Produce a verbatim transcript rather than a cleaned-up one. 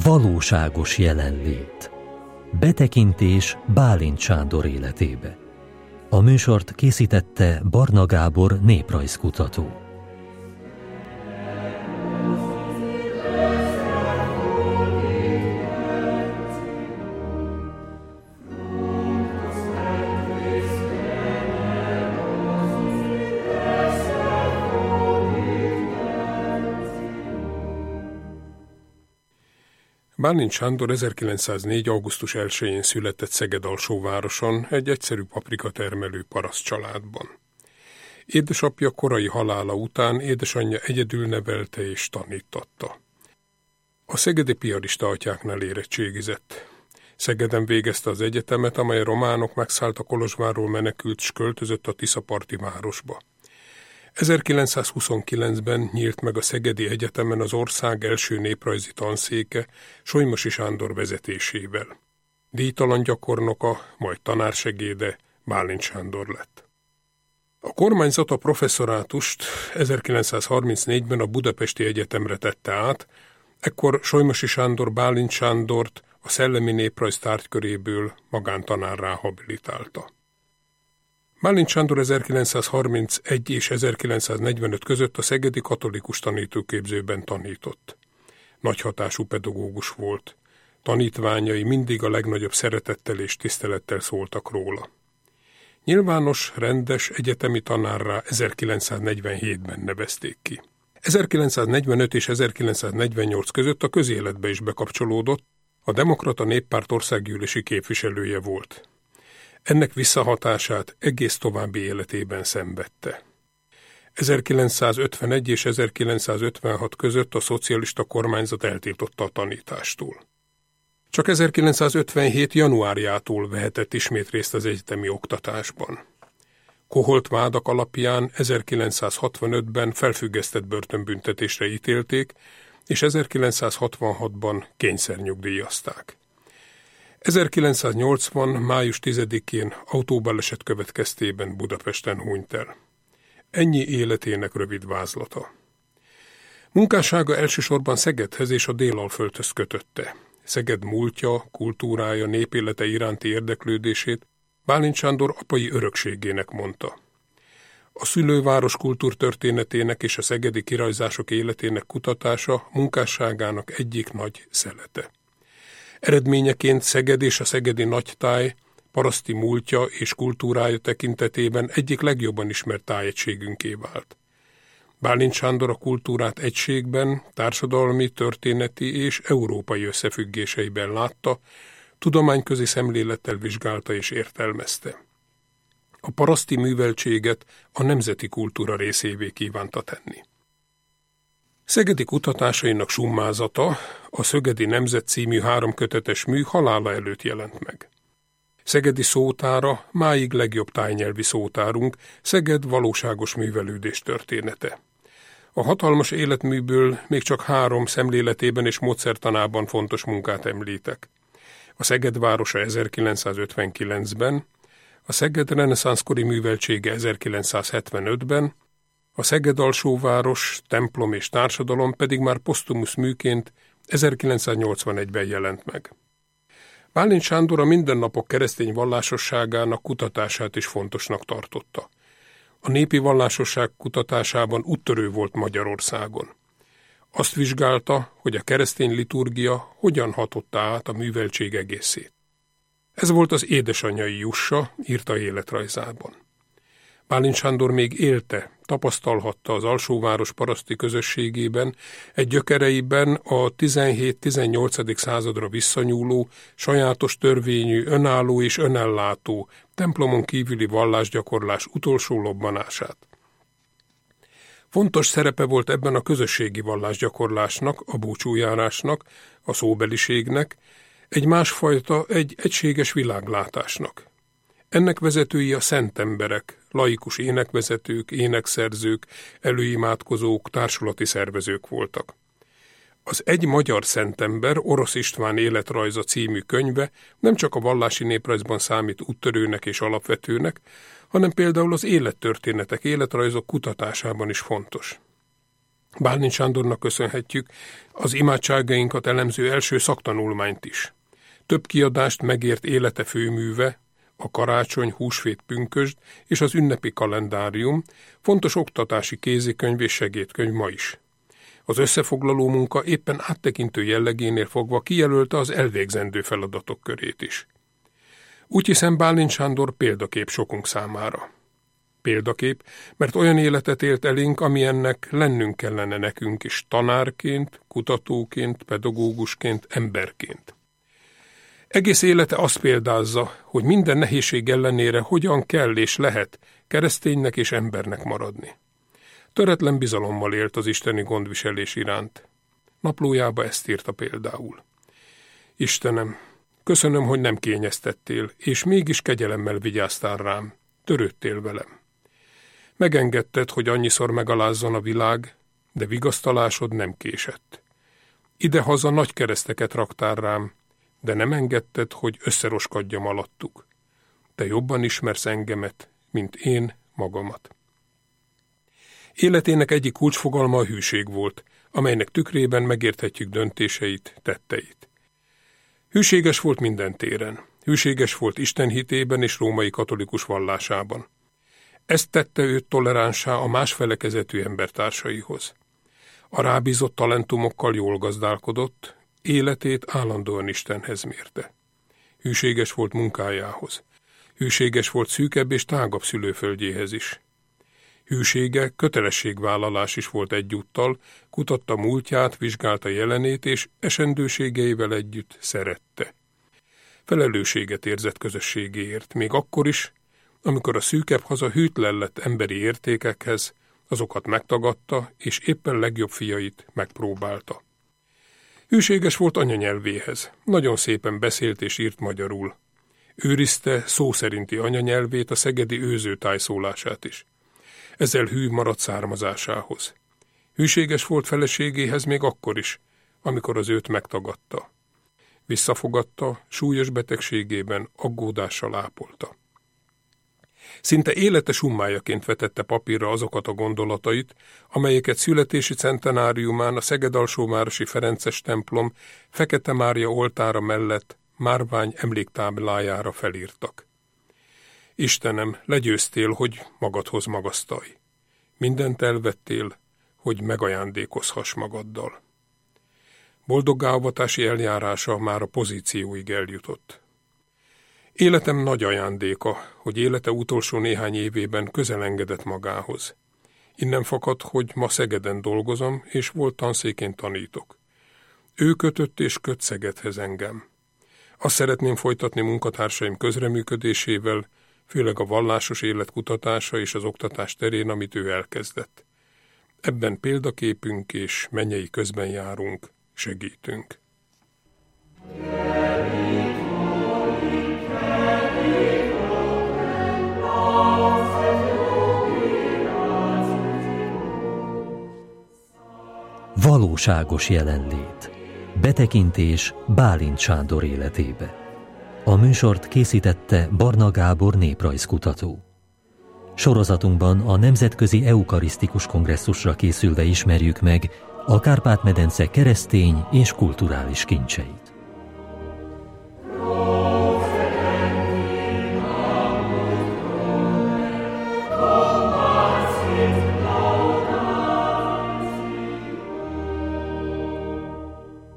Valóságos jelenlét. Betekintés Bálint Sándor életébe. A műsort készítette Barna Gábor néprajzkutató. Bálint Sándor ezerkilencszáznégy. augusztus elsején született Szeged-Alsóvároson egy egyszerű paprikatermelő paraszt családban. Édesapja korai halála után édesanyja egyedül nevelte és tanítatta. A szegedi piarista atyáknál érettségizett. Szegeden végezte az egyetemet, amely a románok megszállta Kolozsvárról menekült, s költözött a tiszaparti városba. ezerkilencszázhuszonkilencben nyílt meg a Szegedi Egyetemen az ország első néprajzi tanszéke Solymosi Sándor vezetésével. Díjtalan gyakornoka, majd tanársegéde Bálint Sándor lett. A kormányzat a professzorátust ezerkilencszázharmincnégyben a Budapesti Egyetemre tette át, ekkor Solymosi Sándor Bálint Sándort a szellemi néprajz tárgyköréből magántanárrá habilitálta. Bálint Sándor ezerkilencszázharmincegy és ezerkilencszáznegyvenöt között a szegedi katolikus tanítóképzőben tanított. Nagy hatású pedagógus volt. Tanítványai mindig a legnagyobb szeretettel és tisztelettel szóltak róla. Nyilvános, rendes egyetemi tanárrá ezerkilencszáznegyvenhétben nevezték ki. ezerkilencszáznegyvenöt és ezerkilencszáznegyvennyolc között a közéletbe is bekapcsolódott, a Demokrata Néppárt országgyűlési képviselője volt. Ennek visszahatását egész további életében szenvedte. ezerkilencszázötvenegy és ezerkilencszázötvenhat között a szocialista kormányzat eltiltotta a tanítástól. Csak ezerkilencszázötvenhét. januárjától vehetett ismét részt az egyetemi oktatásban. Koholt vádak alapján ezerkilencszázhatvanötben felfüggesztett börtönbüntetésre ítélték, és ezerkilencszázhatvanhatban kényszernyugdíjazták. ezerkilencszáznyolcvan. május tizedikén autóbaleset következtében Budapesten hunyt el. Ennyi életének rövid vázlata. Munkássága elsősorban Szegedhez és a Délalföldhöz kötötte. Szeged múltja, kultúrája, népélete iránti érdeklődését Bálint Sándor apai örökségének mondta. A szülőváros kultúrtörténetének és a szegedi kirajzások életének kutatása munkásságának egyik nagy szelete. Eredményeként Szeged és a szegedi nagytáj paraszti múltja és kultúrája tekintetében egyik legjobban ismert tájegységünké vált. Bálint Sándor a kultúrát egységben, társadalmi, történeti és európai összefüggéseiben látta, tudományközi szemlélettel vizsgálta és értelmezte. A paraszti műveltséget a nemzeti kultúra részévé kívánta tenni. Szegedi kutatásainak summázata, a Szögedi Nemzet című háromkötetes mű halála előtt jelent meg. Szegedi szótára máig legjobb tájnyelvi szótárunk, Szeged valóságos művelődés története. A hatalmas életműből még csak három szemléletében és módszertanában fontos munkát említek. A Szeged városa ezerkilencszázötvenkilencben, a Szeged reneszánszkori műveltsége ezerkilencszázhetvenötben, a Szeged-Alsóváros, templom és társadalom pedig már posztumusz műként ezerkilencszáznyolcvanegyben jelent meg. Bálint Sándor a mindennapok keresztény vallásosságának kutatását is fontosnak tartotta. A népi vallásosság kutatásában úttörő volt Magyarországon. Azt vizsgálta, hogy a keresztény liturgia hogyan hatotta át a műveltség egészét. Ez volt az édesanyjai jussa, írta életrajzában. Bálint Sándor még élte, tapasztalhatta az Alsóváros paraszti közösségében, egy gyökereiben a tizenhét-tizennyolcadik századra visszanyúló, sajátos törvényű, önálló és önellátó, templomon kívüli vallásgyakorlás utolsó lobbanását. Fontos szerepe volt ebben a közösségi vallásgyakorlásnak, a búcsújárásnak, a szóbeliségnek, egy másfajta, egy egységes világlátásnak. Ennek vezetői a szent emberek, laikus énekvezetők, énekszerzők, előimádkozók, társulati szervezők voltak. Az Egy magyar szentember Orosz István életrajza című könyve nem csak a vallási néprajzban számít úttörőnek és alapvetőnek, hanem például az élettörténetek, életrajzok kutatásában is fontos. Bálint Sándornak köszönhetjük az imádságainkat elemző első szaktanulmányt is. Több kiadást megért élete főműve, a Karácsony, Húsvét, Pünkösd és az ünnepi kalendárium, fontos oktatási kézikönyv és segédkönyv ma is. Az összefoglaló munka éppen áttekintő jellegénél fogva kijelölte az elvégzendő feladatok körét is. Úgy hiszem, Bálint Sándor példakép sokunk számára. Példakép, mert olyan életet élt elénk, amilyennek lennünk kellene nekünk is tanárként, kutatóként, pedagógusként, emberként. Egész élete azt példázza, hogy minden nehézség ellenére hogyan kell és lehet kereszténynek és embernek maradni. Töretlen bizalommal élt az isteni gondviselés iránt. Naplójába ezt írta például. Istenem, köszönöm, hogy nem kényeztettél, és mégis kegyelemmel vigyáztál rám, törődtél velem. Megengedted, hogy annyiszor megalázzon a világ, de vigasztalásod nem késett. Idehaza nagy kereszteket raktál rám, de nem engedted, hogy összeroskadjam alattuk. Te jobban ismersz engemet, mint én magamat. Életének egyik kulcsfogalma a hűség volt, amelynek tükrében megérthetjük döntéseit, tetteit. Hűséges volt minden téren. Hűséges volt Isten hitében és római katolikus vallásában. Ezt tette őt toleránsá a más felekezetű embertársaihoz. A rábízott talentumokkal jól gazdálkodott, életét állandóan Istenhez mérte. Hűséges volt munkájához. Hűséges volt szűkebb és tágabb szülőföldjéhez is. Hűsége kötelességvállalás is volt egyúttal, kutatta múltját, vizsgálta jelenét, és esendőségeivel együtt szerette. Felelősséget érzett közösségéért, még akkor is, amikor a szűkebb haza hűtlen lett emberi értékekhez, azokat megtagadta, és éppen legjobb fiait megpróbálta. Hűséges volt anyanyelvéhez, nagyon szépen beszélt és írt magyarul. Őrizte szó szerinti anyanyelvét, a szegedi őző tájszólását is. Ezzel hű maradt származásához. Hűséges volt feleségéhez még akkor is, amikor az őt megtagadta. Visszafogadta, súlyos betegségében aggódással ápolta. Szinte élete summájaként vetette papírra azokat a gondolatait, amelyeket születési centenáriumán a Szeged-Alsóvárosi Ferences templom Fekete Mária oltára mellett márvány emléktáblájára felírtak. Istenem, legyőztél, hogy magadhoz magasztalj. Mindent elvettél, hogy megajándékozhass magaddal. Boldoggá-avatási eljárása már a pozícióig eljutott. Életem nagy ajándéka, hogy élete utolsó néhány évében közel engedett magához. Innen fakad, hogy ma Szegeden dolgozom, és volt tanszékén tanítok. Ő kötött és köt Szegedhez engem. Azt szeretném folytatni munkatársaim közreműködésével, főleg a vallásos élet kutatása és az oktatás terén, amit ő elkezdett. Ebben példaképünk és mennyei közben járunk, segítünk. Valóságos jelenlét. Betekintés Bálint Sándor életébe. A műsort készítette Barna Gábor néprajzkutató. Sorozatunkban a Nemzetközi Eukarisztikus Kongresszusra készülve ismerjük meg a Kárpát-medence keresztény és kulturális kincseit.